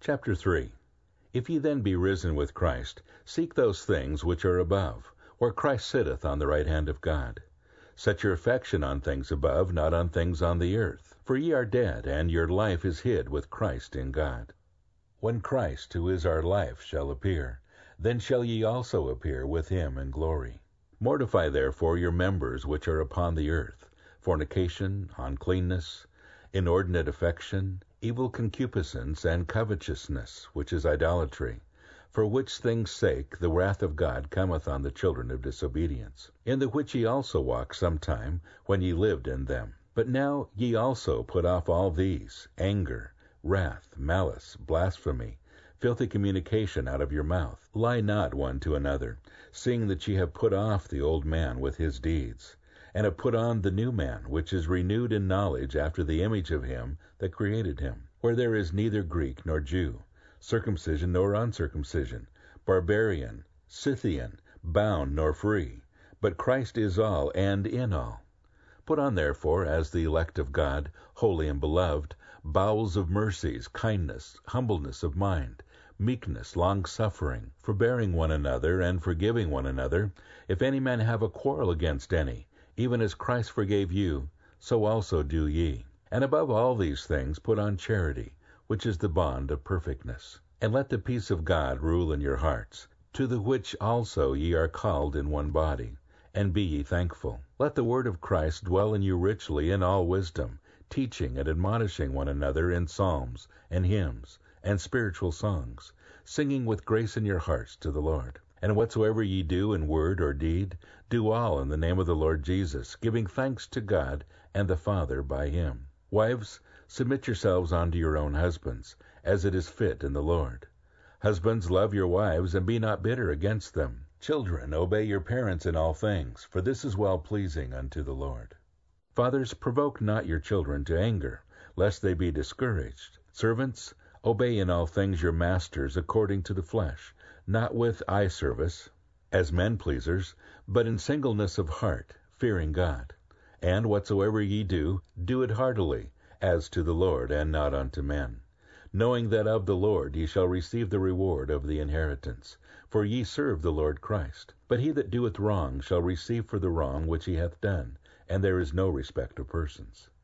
Chapter 3. If ye then be risen with Christ, seek those things which are above, where Christ sitteth on the right hand of God. Set your affection on things above, not on things on the earth. For ye are dead, and your life is hid with Christ in God. When Christ, who is our life, shall appear, then shall ye also appear with him in glory. Mortify therefore your members which are upon the earth, fornication, uncleanness, inordinate affection, evil concupiscence, and covetousness, which is idolatry. For which things' sake the wrath of God cometh on the children of disobedience, in the which ye also walked sometime, when ye lived in them. But now ye also put off all these: anger, wrath, malice, blasphemy, filthy communication out of your mouth. Lie not one to another, seeing that ye have put off the old man with his deeds, and have put on the new man, which is renewed in knowledge after the image of him that created him, where there is neither Greek nor Jew, circumcision nor uncircumcision, barbarian, Scythian, bound nor free, but Christ is all and in all. Put on therefore, as the elect of God, holy and beloved, bowels of mercies, kindness, humbleness of mind, meekness, long-suffering, forbearing one another, and forgiving one another, if any man have a quarrel against any, even as Christ forgave you, so also do ye. And above all these things put on charity, which is the bond of perfectness. And let the peace of God rule in your hearts, to the which also ye are called in one body, and be ye thankful. Let the word of Christ dwell in you richly in all wisdom, teaching and admonishing one another in psalms and hymns and spiritual songs, singing with grace in your hearts to the Lord. And whatsoever ye do in word or deed, do all in the name of the Lord Jesus, giving thanks to God and the Father by him. Wives, submit yourselves unto your own husbands, as it is fit in the Lord. Husbands, love your wives, and be not bitter against them. Children, obey your parents in all things, for this is well-pleasing unto the Lord. Fathers, provoke not your children to anger, lest they be discouraged. Servants, obey in all things your masters according to the flesh, not with eye service, as men-pleasers, but in singleness of heart, fearing God. And whatsoever ye do, do it heartily, as to the Lord, and not unto men, knowing that of the Lord ye shall receive the reward of the inheritance. For ye serve the Lord Christ. But he that doeth wrong shall receive for the wrong which he hath done, and there is no respect of persons.